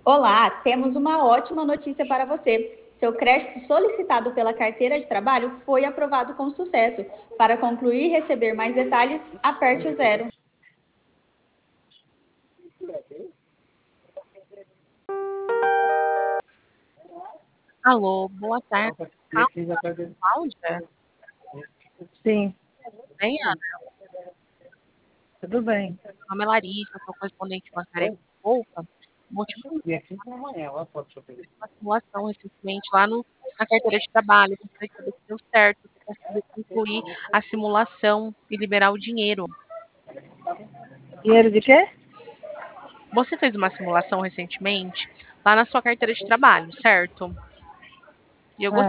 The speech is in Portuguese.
Olá, temos uma ótima notícia para você. Seu crédito solicitado pela carteira de trabalho foi aprovado com sucesso. Para concluir e receber mais detalhes, aperte o zero. Alô, boa tarde. Fala, Cláudia. Sim, Bem, Ana, tudo bem. meu nome é Larissa, sou correspondente bancária de Poupa. O motivo E aqui na manhã, ela pode de uma simulação recentemente lá na carteira de trabalho. Gostaria de saber se deu certo, se conseguiu concluir a simulação e liberar o dinheiro. Dinheiro de quê? Você fez uma simulação recentemente lá na sua carteira de trabalho, certo? E eu Ah,